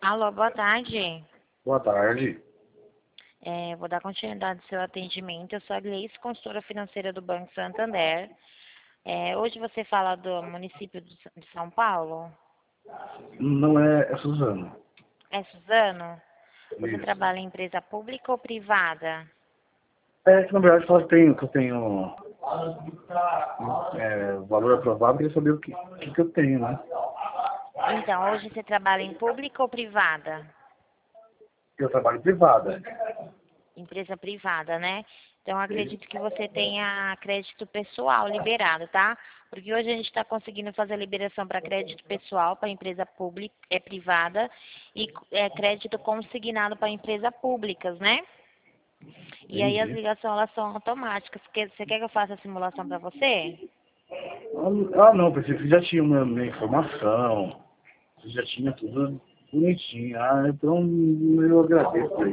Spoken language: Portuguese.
Alô, boa tarde. Boa tarde. Vou dar continuidade ao seu atendimento. Eu sou a Gleice, consultora financeira do Banco Santander. Hoje você fala do município de São Paulo? Não é Suzano. É Suzano? Você Isso. trabalha em empresa pública ou privada? É que na verdade fala que eu tenho valor aprovado, queria saber o que eu tenho, né? Então, hoje você trabalha em pública ou privada? Eu trabalho privada. Empresa privada, né? Então, eu acredito que você tenha crédito pessoal liberado, tá? Porque hoje a gente está conseguindo fazer a liberação para crédito pessoal para empresa pública, privada, e crédito consignado para empresas públicas, né? E aí as Entendi. ligações elas são automáticas. Você quer que eu faça a simulação para você? Não, pensei que já tinha minha informação, você já tinha tudo bonitinho. Então eu agradeço aí.